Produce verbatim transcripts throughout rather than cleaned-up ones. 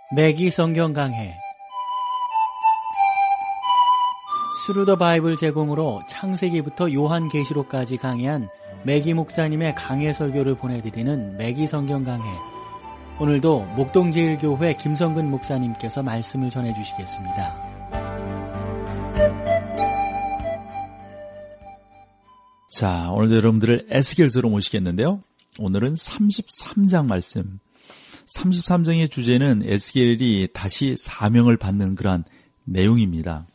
매기 성경 강해 스루더 바이블 제공으로 창세기부터 요한계시록까지 강해한 매기 목사님의 강해 설교를 보내드리는 매기 성경 강해. 오늘도 목동제일교회 김성근 목사님께서 말씀을 전해주시겠습니다. 자, 오늘도 여러분들을 에스겔서로 모시겠는데요. 오늘은 삼십삼 장 말씀. 삼십삼 장의 주제는 에스겔이 다시 사명을 받는 그러한 내용입니다.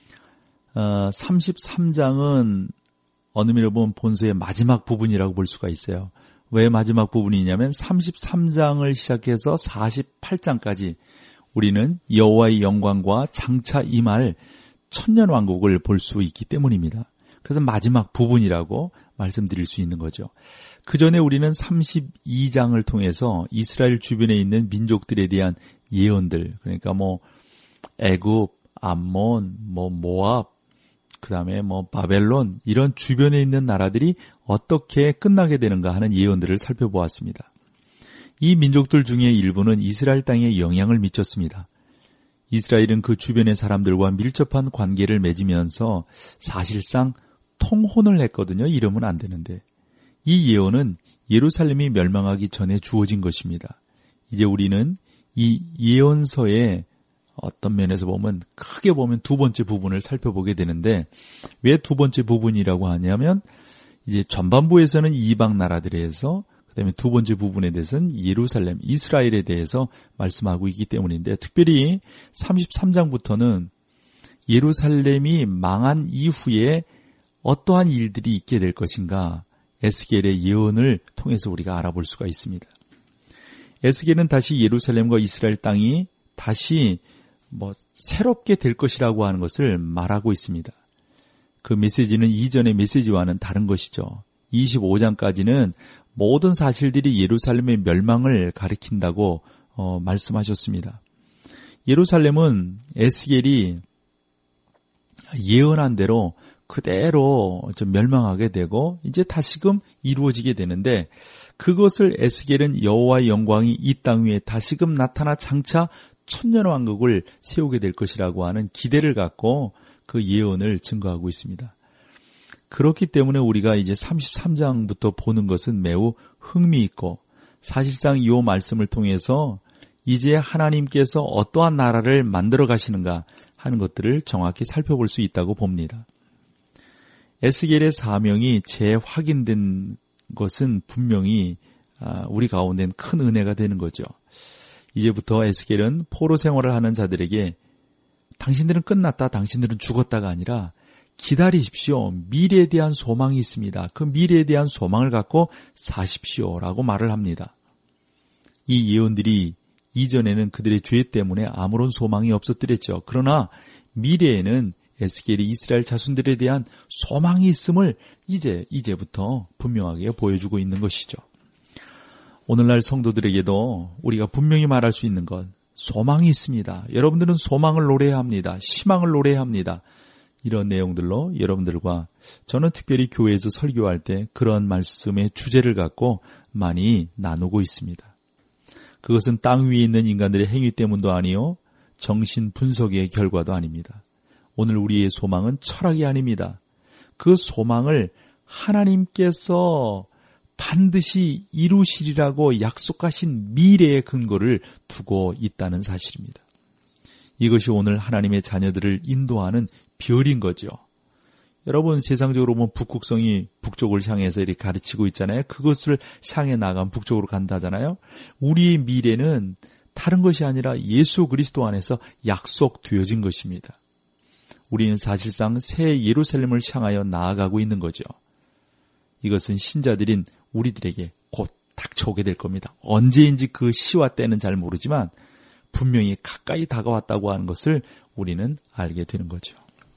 어, 삼십삼 장은 어느 면으로 보면 본서의 마지막 부분이라고 볼 수가 있어요. 왜 마지막 부분이냐면 삼십삼 장을 시작해서 사십팔 장까지 우리는 여호와의 영광과 장차 임할 천년왕국을 볼 수 있기 때문입니다. 그래서 마지막 부분이라고 말씀드릴 수 있는 거죠. 그 전에 우리는 삼십이 장을 통해서 이스라엘 주변에 있는 민족들에 대한 예언들, 그러니까 뭐 애굽, 암몬, 뭐 모압, 그 다음에 뭐 바벨론, 이런 주변에 있는 나라들이 어떻게 끝나게 되는가 하는 예언들을 살펴보았습니다. 이 민족들 중에 일부는 이스라엘 땅에 영향을 미쳤습니다. 이스라엘은 그 주변의 사람들과 밀접한 관계를 맺으면서 사실상 통혼을 했거든요. 이러면 안 되는데. 이 예언은 예루살렘이 멸망하기 전에 주어진 것입니다. 이제 우리는 이 예언서의 어떤 면에서 보면 크게 보면 두 번째 부분을 살펴보게 되는데, 왜 두 번째 부분이라고 하냐면 이제 전반부에서는 이방 나라들에서, 그다음에 두 번째 부분에 대해서는 예루살렘, 이스라엘에 대해서 말씀하고 있기 때문인데, 특별히 삼십삼 장부터는 예루살렘이 망한 이후에 어떠한 일들이 있게 될 것인가, 에스겔의 예언을 통해서 우리가 알아볼 수가 있습니다. 에스겔은 다시 예루살렘과 이스라엘 땅이 다시 뭐 새롭게 될 것이라고 하는 것을 말하고 있습니다. 그 메시지는 이전의 메시지와는 다른 것이죠. 이십오 장까지는 모든 사실들이 예루살렘의 멸망을 가리킨다고 어, 말씀하셨습니다. 예루살렘은 에스겔이 예언한 대로 그대로 좀 멸망하게 되고 이제 다시금 이루어지게 되는데, 그것을 에스겔은 여호와의 영광이 이 땅 위에 다시금 나타나 장차 천년왕국을 세우게 될 것이라고 하는 기대를 갖고 그 예언을 증거하고 있습니다. 그렇기 때문에 우리가 이제 삼십삼 장부터 보는 것은 매우 흥미있고, 사실상 이 말씀을 통해서 이제 하나님께서 어떠한 나라를 만들어 가시는가 하는 것들을 정확히 살펴볼 수 있다고 봅니다. 에스겔의 사명이 재확인된 것은 분명히 우리 가운데는 큰 은혜가 되는 거죠. 이제부터 에스겔은 포로 생활을 하는 자들에게 당신들은 끝났다, 당신들은 죽었다가 아니라 기다리십시오. 미래에 대한 소망이 있습니다. 그 미래에 대한 소망을 갖고 사십시오라고 말을 합니다. 이 예언들이 이전에는 그들의 죄 때문에 아무런 소망이 없었더랬죠. 그러나 미래에는 에스겔이 이스라엘 자손들에 대한 소망이 있음을 이제, 이제부터 분명하게 보여주고 있는 것이죠. 오늘날 성도들에게도 우리가 분명히 말할 수 있는 것, 소망이 있습니다. 여러분들은 소망을 노래해야 합니다. 희망을 노래해야 합니다. 이런 내용들로 여러분들과 저는 특별히 교회에서 설교할 때 그런 말씀의 주제를 갖고 많이 나누고 있습니다. 그것은 땅 위에 있는 인간들의 행위 때문도 아니요, 정신 분석의 결과도 아닙니다. 오늘 우리의 소망은 철학이 아닙니다. 그 소망을 하나님께서 반드시 이루시리라고 약속하신 미래의 근거를 두고 있다는 사실입니다. 이것이 오늘 하나님의 자녀들을 인도하는 별인 거죠. 여러분, 세상적으로 보면 북극성이 북쪽을 향해서 이렇게 가르치고 있잖아요. 그것을 향해 나가면 북쪽으로 간다잖아요. 우리의 미래는 다른 것이 아니라 예수 그리스도 안에서 약속되어진 것입니다. 우리는 사실상 새 예루살렘을 향하여 나아가고 있는 거죠. 이것은 신자들인 우리들에게 곧 닥쳐오게 될 겁니다. 언제인지 그 시와 때는 잘 모르지만 분명히 가까이 다가왔다고 하는 것을 우리는 알게 되는 거죠.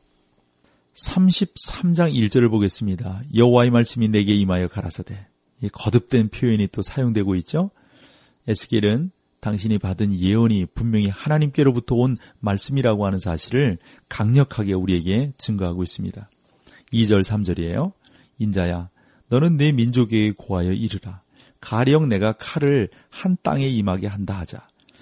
삼십삼 장 일 절을 보겠습니다. 여호와의 말씀이 내게 임하여 가라사대. 이 거듭된 표현이 또 사용되고 있죠. 에스겔은 당신이 받은 예언이 분명히 하나님께로부터 온 말씀이라고 하는 사실을 강력하게 우리에게 증거하고 있습니다. 이 절 삼 절이에요. 인자야, 너는 내 민족에게 고하여 이르라. 가령 내가 칼을 한 땅에 임하게 한다 하자.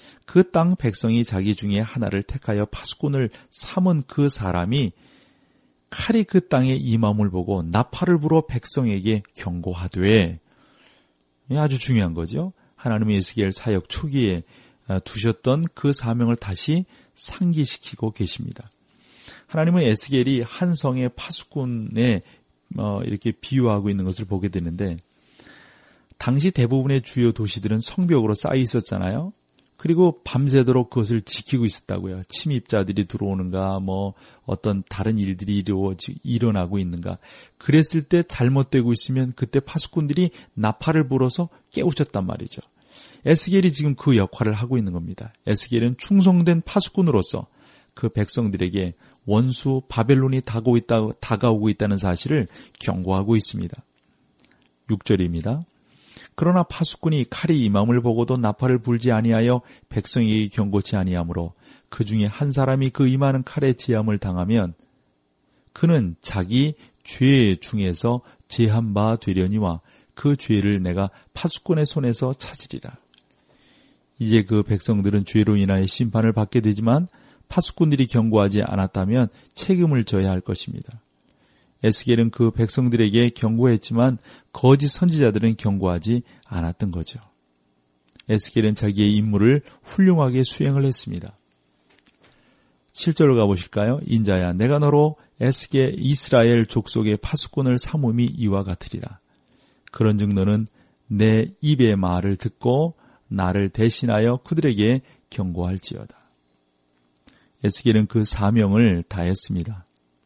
그 땅 백성이 자기 중에 하나를 택하여 파수꾼을 삼은 그 사람이 칼이 그 땅에 임함을 보고 나팔을 불어 백성에게 경고하되, 아주 중요한 거죠. 하나님의 에스겔 사역 초기에 두셨던 그 사명을 다시 상기시키고 계십니다. 하나님은 에스겔이 한 성의 파수꾼에 이렇게 비유하고 있는 것을 보게 되는데, 당시 대부분의 주요 도시들은 성벽으로 쌓여 있었잖아요. 그리고 밤새도록 그것을 지키고 있었다고요. 침입자들이 들어오는가, 뭐 어떤 다른 일들이 일어나고 있는가. 그랬을 때 잘못되고 있으면 그때 파수꾼들이 나팔을 불어서 깨우쳤단 말이죠. 에스겔이 지금 그 역할을 하고 있는 겁니다. 에스겔은 충성된 파수꾼으로서 그 백성들에게 원수 바벨론이 다가오고, 있다, 다가오고 있다는 사실을 경고하고 있습니다. 육 절입니다. 그러나 파수꾼이 칼이 임함을 보고도 나팔을 불지 아니하여 백성에게 경고치 아니하므로 그 중에 한 사람이 그 임하는 칼에 제함을 당하면 그는 자기 죄 중에서 제한 바 되려니와 그 죄를 내가 파수꾼의 손에서 찾으리라. 이제 그 백성들은 죄로 인하여 심판을 받게 되지만 파수꾼들이 경고하지 않았다면 책임을 져야 할 것입니다. 에스겔은 그 백성들에게 경고했지만 거짓 선지자들은 경고하지 않았던 거죠. 에스겔은 자기의 임무를 훌륭하게 수행을 했습니다. 칠 절로 가보실까요? 인자야, 내가 너로 에스겔 이스라엘 족속의 파수꾼을 삼음이 이와 같으리라. 그런즉 너는 내 입의 말을 듣고 나를 대신하여 그들에게 경고할지어다. 에스겔은 그 사명을 다했습니다.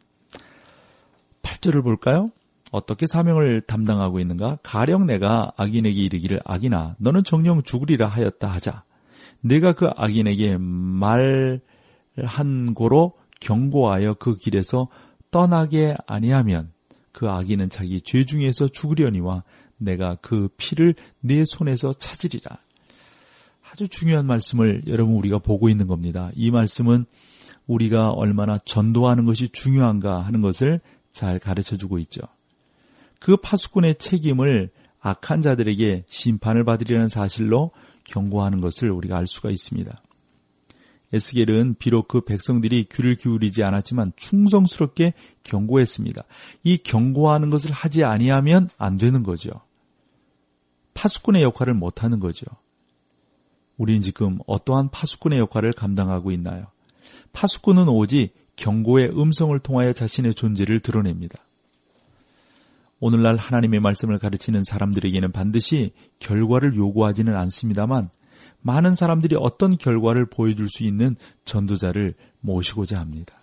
팔 절을 볼까요? 어떻게 사명을 담당하고 있는가? 가령 내가 악인에게 이르기를 악인아 너는 정녕 죽으리라 하였다 하자. 내가 그 악인에게 말한 고로 경고하여 그 길에서 떠나게 아니하면 그 악인은 자기 죄 중에서 죽으려니와 내가 그 피를 내 손에서 찾으리라. 아주 중요한 말씀을 여러분 우리가 보고 있는 겁니다. 이 말씀은 우리가 얼마나 전도하는 것이 중요한가 하는 것을 잘 가르쳐주고 있죠. 그 파수꾼의 책임을 악한 자들에게 심판을 받으리라는 사실로 경고하는 것을 우리가 알 수가 있습니다. 에스겔은 비록 그 백성들이 귀를 기울이지 않았지만 충성스럽게 경고했습니다. 이 경고하는 것을 하지 아니하면 안 되는 거죠. 파수꾼의 역할을 못하는 거죠. 우리는 지금 어떠한 파수꾼의 역할을 감당하고 있나요? 파수꾼은 오직 경고의 음성을 통하여 자신의 존재를 드러냅니다. 오늘날 하나님의 말씀을 가르치는 사람들에게는 반드시 결과를 요구하지는 않습니다만 많은 사람들이 어떤 결과를 보여줄 수 있는 전도자를 모시고자 합니다.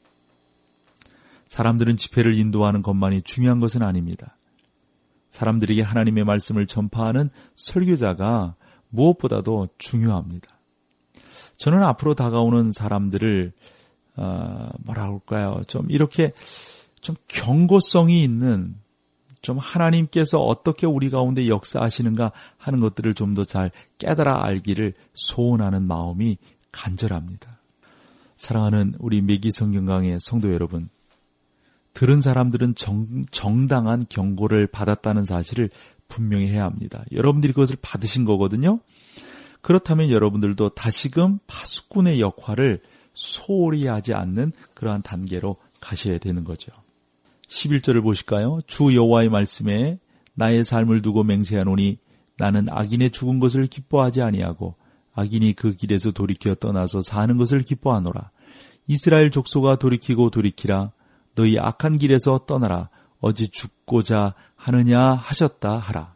사람들은 집회를 인도하는 것만이 중요한 것은 아닙니다. 사람들에게 하나님의 말씀을 전파하는 설교자가 무엇보다도 중요합니다. 저는 앞으로 다가오는 사람들을 어, 뭐라 할까요? 좀 이렇게 좀 경고성이 있는 좀 하나님께서 어떻게 우리 가운데 역사하시는가 하는 것들을 좀 더 잘 깨달아 알기를 소원하는 마음이 간절합니다. 사랑하는 우리 매기 성경강의 성도 여러분, 들은 사람들은 정, 정당한 경고를 받았다는 사실을 분명히 해야 합니다. 여러분들이 그것을 받으신 거거든요. 그렇다면 여러분들도 다시금 파수꾼의 역할을 소홀히 하지 않는 그러한 단계로 가셔야 되는 거죠. 십일 절을 보실까요? 주 여호와의 말씀에 나의 삶을 두고 맹세하노니 나는 악인의 죽은 것을 기뻐하지 아니하고 악인이 그 길에서 돌이켜 떠나서 사는 것을 기뻐하노라. 이스라엘 족속아 돌이키고 돌이키라. 너희 악한 길에서 떠나라. 어찌 죽고자 하느냐 하셨다 하라.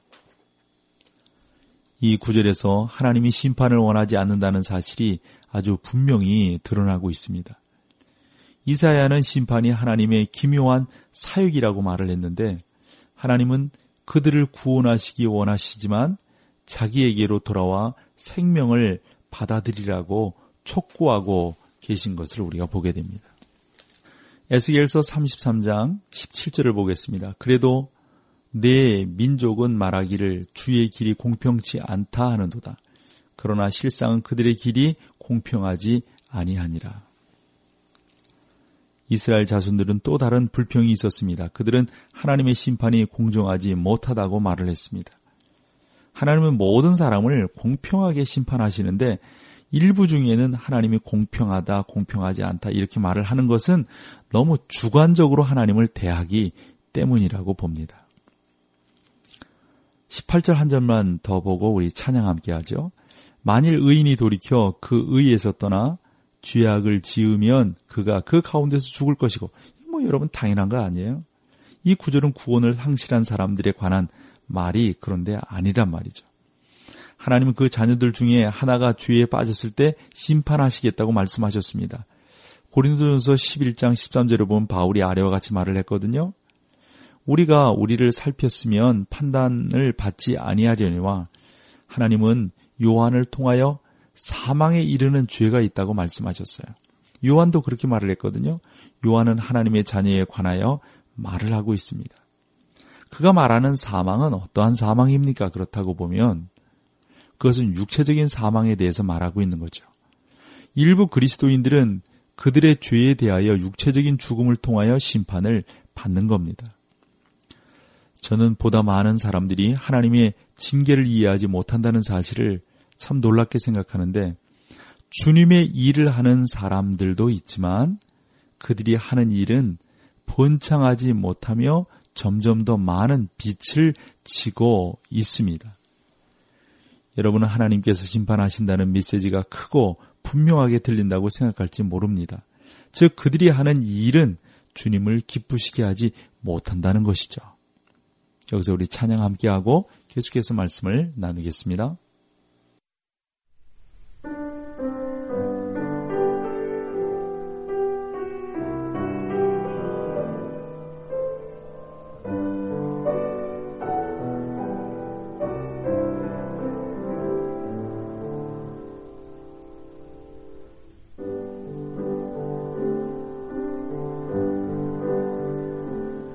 이 구절에서 하나님이 심판을 원하지 않는다는 사실이 아주 분명히 드러나고 있습니다. 이사야는 심판이 하나님의 기묘한 사역이라고 말을 했는데 하나님은 그들을 구원하시기 원하시지만 자기에게로 돌아와 생명을 받아들이라고 촉구하고 계신 것을 우리가 보게 됩니다. 에스겔서 삼십삼 장 십칠 절을 보겠습니다. 그래도 내 민족은 말하기를 주의 길이 공평치 않다 하는도다. 그러나 실상은 그들의 길이 공평하지 아니하니라. 이스라엘 자손들은 또 다른 불평이 있었습니다. 그들은 하나님의 심판이 공정하지 못하다고 말을 했습니다. 하나님은 모든 사람을 공평하게 심판하시는데 일부 중에는 하나님이 공평하다, 공평하지 않다 이렇게 말을 하는 것은 너무 주관적으로 하나님을 대하기 때문이라고 봅니다. 십팔 절 한 절만 더 보고 우리 찬양 함께 하죠. 만일 의인이 돌이켜 그 의에서 떠나 죄악을 지으면 그가 그 가운데서 죽을 것이고, 뭐 여러분 당연한 거 아니에요? 이 구절은 구원을 상실한 사람들에 관한 말이 그런데 아니란 말이죠. 하나님은 그 자녀들 중에 하나가 죄에 빠졌을 때 심판하시겠다고 말씀하셨습니다. 고린도전서 십일 장 십삼 절에 보면 바울이 아래와 같이 말을 했거든요. 우리가 우리를 살폈으면 판단을 받지 아니하려니와 하나님은 요한을 통하여 사망에 이르는 죄가 있다고 말씀하셨어요. 요한도 그렇게 말을 했거든요. 요한은 하나님의 자녀에 관하여 말을 하고 있습니다. 그가 말하는 사망은 어떠한 사망입니까? 그렇다고 보면 그것은 육체적인 사망에 대해서 말하고 있는 거죠. 일부 그리스도인들은 그들의 죄에 대하여 육체적인 죽음을 통하여 심판을 받는 겁니다. 저는 보다 많은 사람들이 하나님의 징계를 이해하지 못한다는 사실을 참 놀랍게 생각하는데, 주님의 일을 하는 사람들도 있지만 그들이 하는 일은 번창하지 못하며 점점 더 많은 빛을 지고 있습니다. 여러분은 하나님께서 심판하신다는 메시지가 크고 분명하게 들린다고 생각할지 모릅니다. 즉 그들이 하는 일은 주님을 기쁘시게 하지 못한다는 것이죠. 여기서 우리 찬양 함께하고 계속해서 말씀을 나누겠습니다.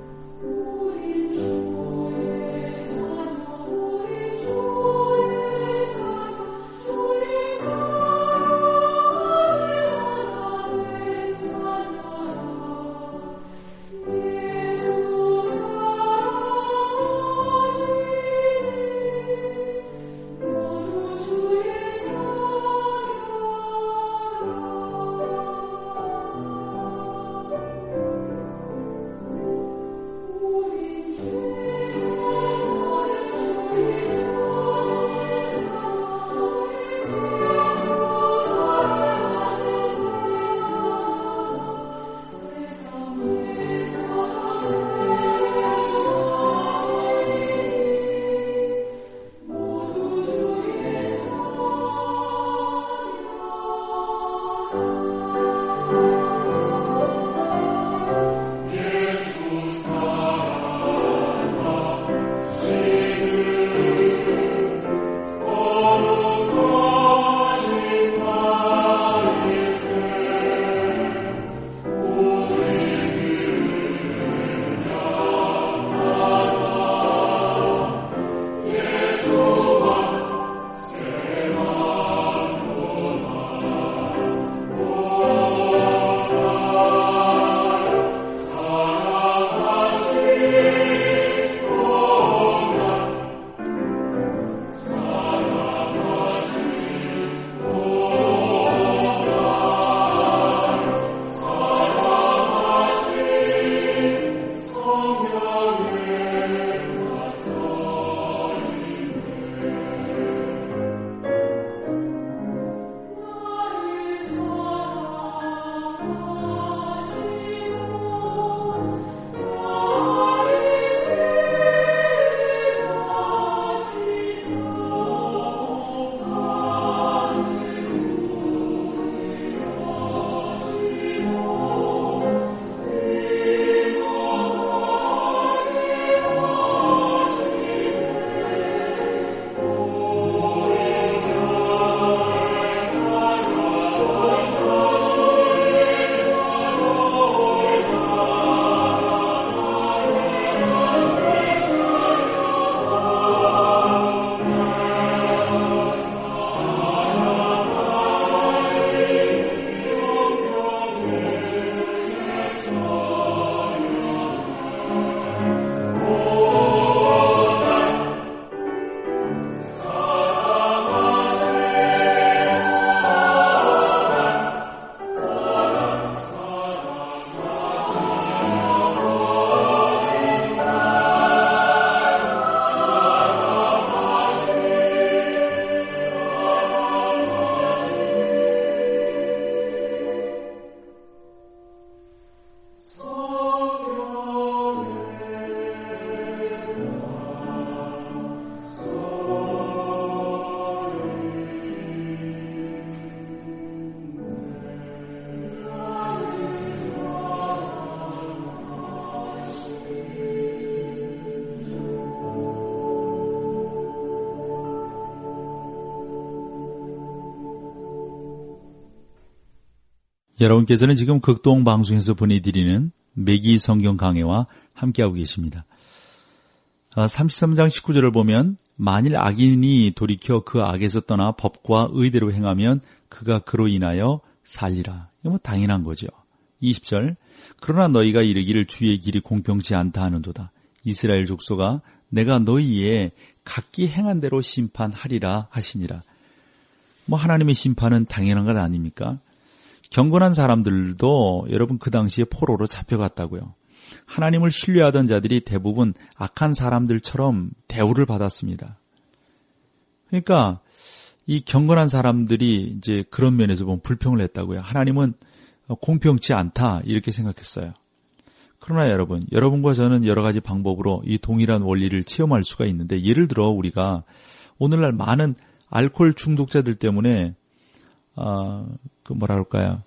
우리 주의 여러분께서는 지금 극동 방송에서 보내드리는 매기 성경 강해와 함께하고 계십니다. 삼십삼 장 십구 절을 보면 만일 악인이 돌이켜 그 악에서 떠나 법과 의대로 행하면 그가 그로 인하여 살리라. 이거 뭐 당연한 거죠. 이십 절 그러나 너희가 이르기를 주의 길이 공평치 않다 하는도다. 이스라엘 족속아 내가 너희의 각기 행한 대로 심판하리라 하시니라. 뭐 하나님의 심판은 당연한 것 아닙니까? 경건한 사람들도 여러분 그 당시에 포로로 잡혀갔다고요. 하나님을 신뢰하던 자들이 대부분 악한 사람들처럼 대우를 받았습니다. 그러니까 이 경건한 사람들이 이제 그런 면에서 보면 불평을 했다고요. 하나님은 공평치 않다 이렇게 생각했어요. 그러나 여러분, 여러분과 저는 여러 가지 방법으로 이 동일한 원리를 체험할 수가 있는데, 예를 들어 우리가 오늘날 많은 알코올 중독자들 때문에 어, 그 뭐라 그럴까요?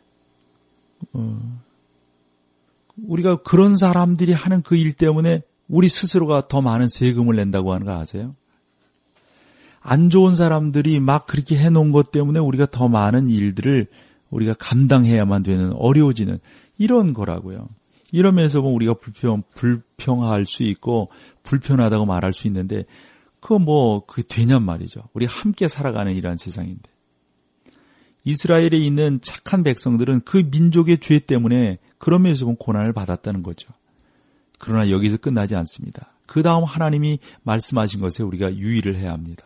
어, 우리가 그런 사람들이 하는 그 일 때문에 우리 스스로가 더 많은 세금을 낸다고 하는 거 아세요? 안 좋은 사람들이 막 그렇게 해놓은 것 때문에 우리가 더 많은 일들을 우리가 감당해야만 되는, 어려워지는 이런 거라고요. 이러면서 보면 우리가 불평, 불평할 수 있고 불편하다고 말할 수 있는데 그거 뭐 그게 되냔 말이죠. 우리 함께 살아가는 이러한 세상인데. 이스라엘에 있는 착한 백성들은 그 민족의 죄 때문에 그런 면에서 보면 고난을 받았다는 거죠. 그러나 여기서 끝나지 않습니다. 그 다음 하나님이 말씀하신 것에 우리가 유의를 해야 합니다.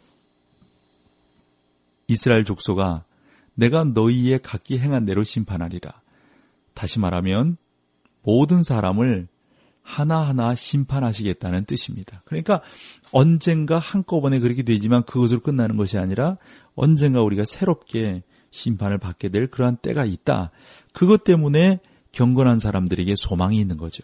이스라엘 족속아 내가 너희의 각기 행한 대로 심판하리라. 다시 말하면 모든 사람을 하나하나 심판하시겠다는 뜻입니다. 그러니까 언젠가 한꺼번에 그렇게 되지만 그것으로 끝나는 것이 아니라 언젠가 우리가 새롭게 심판을 받게 될 그러한 때가 있다. 그것 때문에 경건한 사람들에게 소망이 있는 거죠.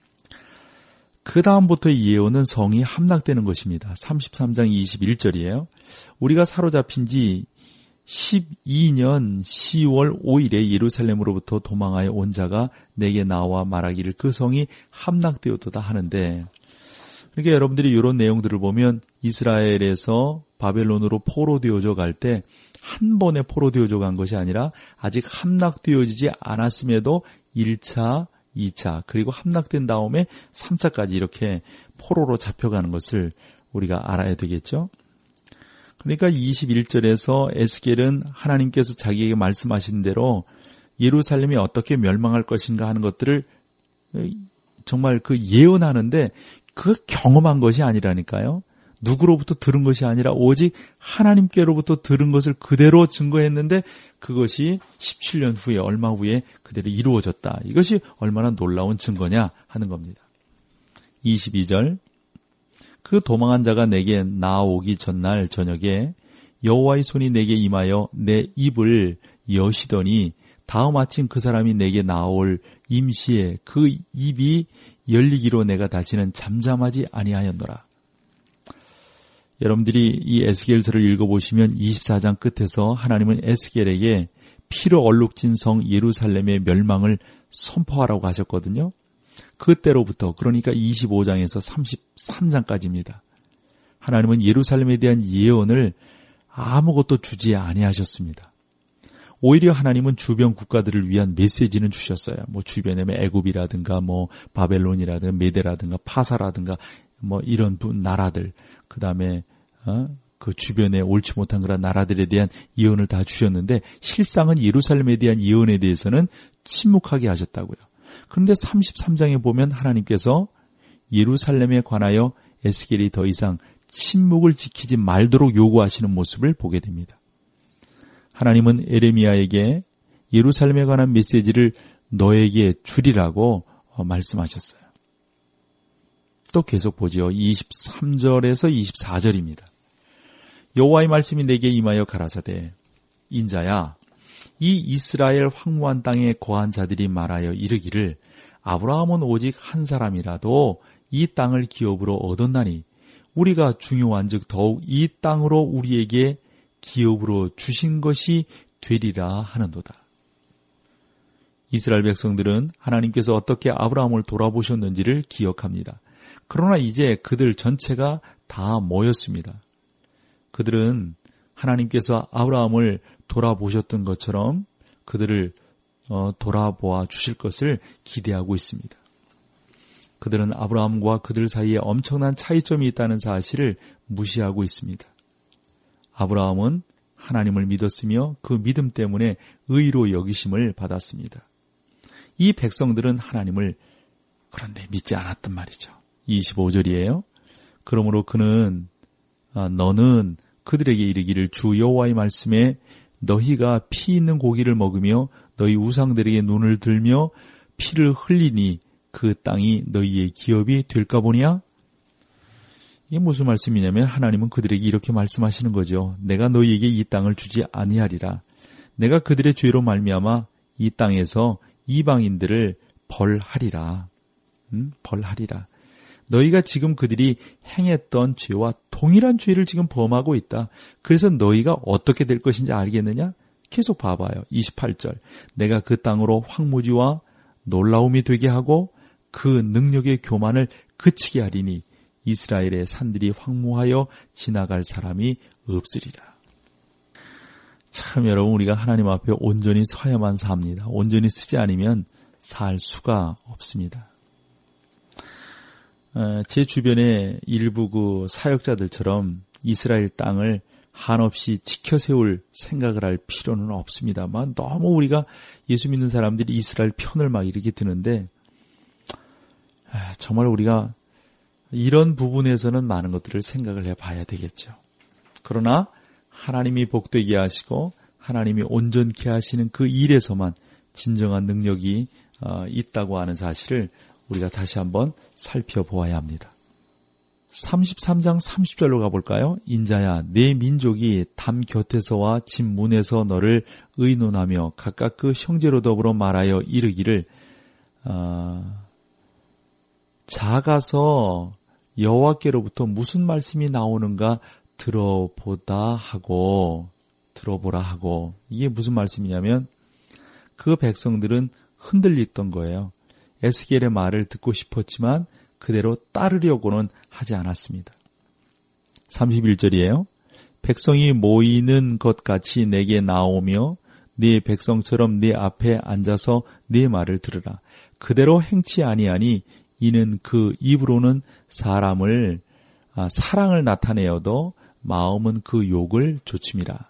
그 다음부터의 예언은 성이 함락되는 것입니다. 삼십삼 장 이십일 절이에요. 우리가 사로잡힌 지 십이 년 시월 오일에 예루살렘으로부터 도망하여 온 자가 내게 나와 말하기를 그 성이 함락되었도다 하는데, 그러니까 여러분들이 이런 내용들을 보면 이스라엘에서 바벨론으로 포로되어져 갈 때 한 번에 포로되어져 간 것이 아니라 아직 함락되어지지 않았음에도 일 차, 이 차 그리고 함락된 다음에 삼 차까지 이렇게 포로로 잡혀가는 것을 우리가 알아야 되겠죠. 그러니까 이십일 절에서 에스겔은 하나님께서 자기에게 말씀하신 대로 예루살렘이 어떻게 멸망할 것인가 하는 것들을 정말 그 예언하는데 그 경험한 것이 아니라니까요. 누구로부터 들은 것이 아니라 오직 하나님께로부터 들은 것을 그대로 증거했는데 그것이 십칠 년 후에, 얼마 후에 그대로 이루어졌다. 이것이 얼마나 놀라운 증거냐 하는 겁니다. 이십이 절 그 도망한 자가 내게 나오기 전날 저녁에 여호와의 손이 내게 임하여 내 입을 여시더니 다음 아침 그 사람이 내게 나올 임시에 그 입이 열리기로 내가 다시는 잠잠하지 아니하였노라. 여러분들이 이 에스겔서를 읽어보시면 이십사 장 끝에서 하나님은 에스겔에게 피로 얼룩진 성 예루살렘의 멸망을 선포하라고 하셨거든요. 그때로부터, 그러니까 이십오 장에서 삼십삼 장까지입니다. 하나님은 예루살렘에 대한 예언을 아무것도 주지 아니하셨습니다. 오히려 하나님은 주변 국가들을 위한 메시지는 주셨어요. 뭐 주변에 애굽이라든가 뭐 바벨론이라든가 메데라든가 파사라든가 뭐 이런 나라들, 그 다음에 어? 그 주변에 옳지 못한 그런 나라들에 대한 예언을 다 주셨는데 실상은 예루살렘에 대한 예언에 대해서는 침묵하게 하셨다고요. 그런데 삼십삼 장에 보면 하나님께서 예루살렘에 관하여 에스겔이 더 이상 침묵을 지키지 말도록 요구하시는 모습을 보게 됩니다. 하나님은 에레미야에게 예루살렘에 관한 메시지를 너에게 주리라고 말씀하셨어요. 또 계속 보죠. 이십삼 절에서 이십사 절입니다. 여호와의 말씀이 내게 임하여 가라사대 인자야 이 이스라엘 황무한 땅에 거한 자들이 말하여 이르기를 아브라함은 오직 한 사람이라도 이 땅을 기업으로 얻었나니 우리가 중요한즉 더욱 이 땅으로 우리에게 기업으로 주신 것이 되리라 하는도다. 이스라엘 백성들은 하나님께서 어떻게 아브라함을 돌아보셨는지를 기억합니다. 그러나 이제 그들 전체가 다 모였습니다. 그들은 하나님께서 아브라함을 돌아보셨던 것처럼 그들을 어, 돌아보아 주실 것을 기대하고 있습니다. 그들은 아브라함과 그들 사이에 엄청난 차이점이 있다는 사실을 무시하고 있습니다. 아브라함은 하나님을 믿었으며 그 믿음 때문에 의로 여기심을 받았습니다. 이 백성들은 하나님을 그런데 믿지 않았단 말이죠. 이십오 절이에요. 그러므로 그는 아, 너는 그들에게 이르기를 주 여호와의 말씀에 너희가 피 있는 고기를 먹으며 너희 우상들에게 눈을 들며 피를 흘리니 그 땅이 너희의 기업이 될까 보냐? 이게 무슨 말씀이냐면 하나님은 그들에게 이렇게 말씀하시는 거죠. 내가 너희에게 이 땅을 주지 아니하리라. 내가 그들의 죄로 말미암아 이 땅에서 이방인들을 벌하리라. 음? 벌하리라. 너희가 지금 그들이 행했던 죄와 동일한 죄를 지금 범하고 있다. 그래서 너희가 어떻게 될 것인지 알겠느냐? 계속 봐봐요. 이십팔 절. 내가 그 땅으로 황무지와 놀라움이 되게 하고 그 능력의 교만을 그치게 하리니 이스라엘의 산들이 황무하여 지나갈 사람이 없으리라. 참 여러분, 우리가 하나님 앞에 온전히 서야만 삽니다. 온전히 쓰지 않으면 살 수가 없습니다. 제 주변에 일부 그 사역자들처럼 이스라엘 땅을 한없이 지켜 세울 생각을 할 필요는 없습니다만 너무 우리가 예수 믿는 사람들이 이스라엘 편을 막 이렇게 드는데 정말 우리가 이런 부분에서는 많은 것들을 생각을 해봐야 되겠죠. 그러나 하나님이 복되게 하시고 하나님이 온전케 하시는 그 일에서만 진정한 능력이 있다고 하는 사실을 우리가 다시 한번 살펴보아야 합니다. 삼십삼 장 삼십 절로 가볼까요? 인자야, 내 민족이 담 곁에서와 집 문에서 너를 의논하며 각각 그 형제로 더불어 말하여 이르기를 어, 작아서 여호와께로부터 무슨 말씀이 나오는가 들어보다 하고 들어보라 하고 이게 무슨 말씀이냐면 그 백성들은 흔들렸던 거예요. 에스겔의 말을 듣고 싶었지만 그대로 따르려고는 하지 않았습니다. 삼십일 절이에요. 백성이 모이는 것 같이 내게 나오며 네 백성처럼 네 앞에 앉아서 네 말을 들으라. 그대로 행치 아니하니 이는 그 입으로는 사람을 아, 사랑을 나타내어도 마음은 그 욕을 조침이라.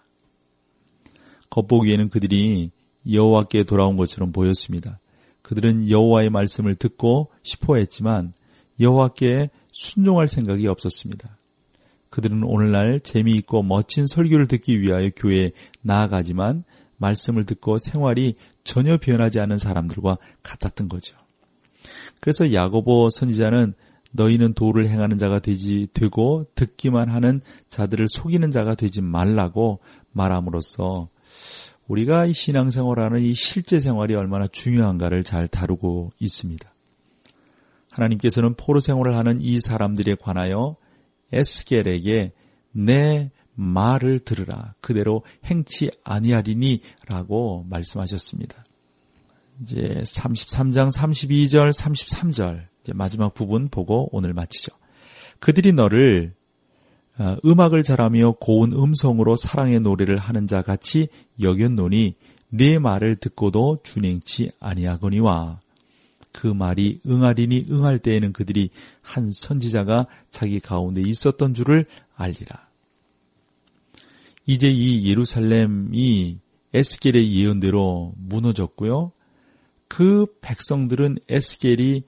겉보기에는 그들이 여호와께 돌아온 것처럼 보였습니다. 그들은 여호와의 말씀을 듣고 싶어했지만 여호와께 순종할 생각이 없었습니다. 그들은 오늘날 재미있고 멋진 설교를 듣기 위하여 교회에 나아가지만 말씀을 듣고 생활이 전혀 변하지 않은 사람들과 같았던 거죠. 그래서 야고보 선지자는 너희는 도를 행하는 자가 되지 되고 듣기만 하는 자들을 속이는 자가 되지 말라고 말함으로써 우리가 이 신앙생활하는 이 실제 생활이 얼마나 중요한가를 잘 다루고 있습니다. 하나님께서는 포로 생활을 하는 이 사람들에 관하여 에스겔에게 내 말을 들으라. 그대로 행치 아니하리니 라고 말씀하셨습니다. 이제 삼십삼 장 삼십이 절 삼십삼 절 이제 마지막 부분 보고 오늘 마치죠. 그들이 너를 음악을 잘하며 고운 음성으로 사랑의 노래를 하는 자 같이 여겼노니 네 말을 듣고도 준행치 아니하거니와 그 말이 응하리니 응할 때에는 그들이 한 선지자가 자기 가운데 있었던 줄을 알리라. 이제 이 예루살렘이 에스겔의 예언대로 무너졌고요. 그 백성들은 에스겔이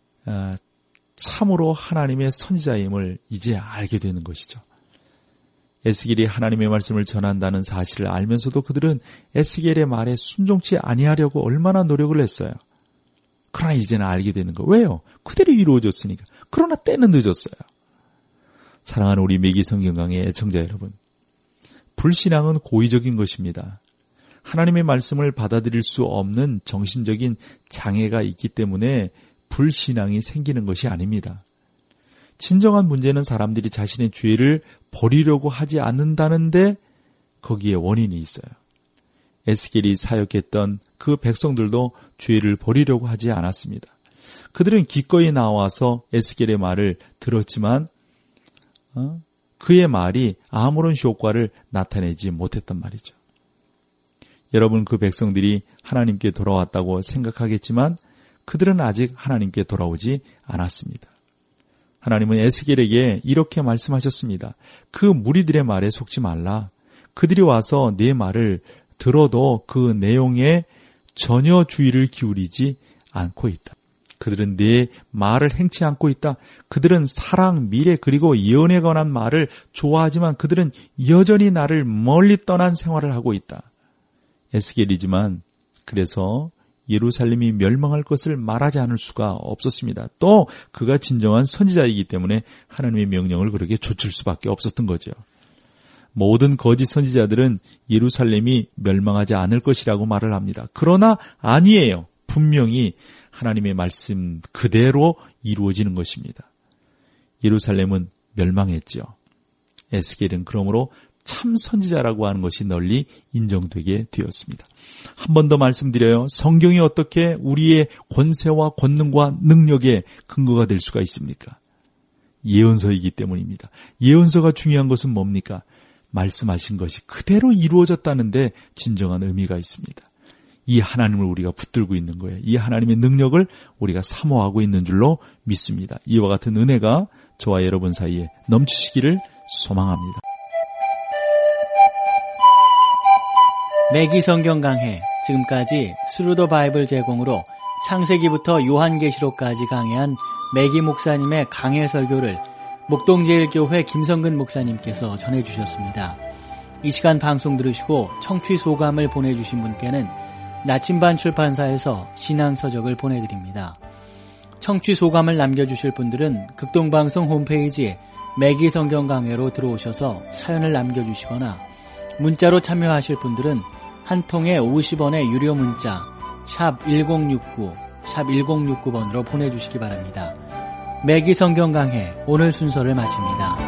참으로 하나님의 선지자임을 이제 알게 되는 것이죠. 에스겔이 하나님의 말씀을 전한다는 사실을 알면서도 그들은 에스겔의 말에 순종치 아니하려고 얼마나 노력을 했어요. 그러나 이제는 알게 되는 거. 왜요? 그대로 이루어졌으니까. 그러나 때는 늦었어요. 사랑하는 우리 매기 성경강의 애청자 여러분, 불신앙은 고의적인 것입니다. 하나님의 말씀을 받아들일 수 없는 정신적인 장애가 있기 때문에 불신앙이 생기는 것이 아닙니다. 진정한 문제는 사람들이 자신의 죄를 버리려고 하지 않는다는데 거기에 원인이 있어요. 에스겔이 사역했던 그 백성들도 죄를 버리려고 하지 않았습니다. 그들은 기꺼이 나와서 에스겔의 말을 들었지만 어? 그의 말이 아무런 효과를 나타내지 못했단 말이죠. 여러분 그 백성들이 하나님께 돌아왔다고 생각하겠지만 그들은 아직 하나님께 돌아오지 않았습니다. 하나님은 에스겔에게 이렇게 말씀하셨습니다. 그 무리들의 말에 속지 말라. 그들이 와서 내 말을 들어도 그 내용에 전혀 주의를 기울이지 않고 있다. 그들은 내 말을 행치 않고 있다. 그들은 사랑, 미래 그리고 예언에 관한 말을 좋아하지만 그들은 여전히 나를 멀리 떠난 생활을 하고 있다. 에스겔이지만 그래서 예루살렘이 멸망할 것을 말하지 않을 수가 없었습니다. 또 그가 진정한 선지자이기 때문에 하나님의 명령을 그렇게 좇을 수밖에 없었던 거죠. 모든 거짓 선지자들은 예루살렘이 멸망하지 않을 것이라고 말을 합니다. 그러나 아니에요. 분명히 하나님의 말씀 그대로 이루어지는 것입니다. 예루살렘은 멸망했죠. 에스겔은 그러므로 참 선지자라고 하는 것이 널리 인정되게 되었습니다. 한 번 더 말씀드려요. 성경이 어떻게 우리의 권세와 권능과 능력의 근거가 될 수가 있습니까? 예언서이기 때문입니다. 예언서가 중요한 것은 뭡니까? 말씀하신 것이 그대로 이루어졌다는데 진정한 의미가 있습니다. 이 하나님을 우리가 붙들고 있는 거예요. 이 하나님의 능력을 우리가 사모하고 있는 줄로 믿습니다. 이와 같은 은혜가 저와 여러분 사이에 넘치시기를 소망합니다. 매기 성경 강해, 지금까지 스루더 바이블 제공으로 창세기부터 요한계시록까지 강해한 매기 목사님의 강해 설교를 목동제일교회 김성근 목사님께서 전해주셨습니다. 이 시간 방송 들으시고 청취 소감을 보내주신 분께는 나침반 출판사에서 신앙서적을 보내드립니다. 청취 소감을 남겨주실 분들은 극동방송 홈페이지에 매기 성경 강해로 들어오셔서 사연을 남겨주시거나 문자로 참여하실 분들은 한 통에 오십 원의 유료 문자 샵 일공육구, 샵 일공육구 번으로 보내주시기 바랍니다. 매기 성경 강해 오늘 순서를 마칩니다.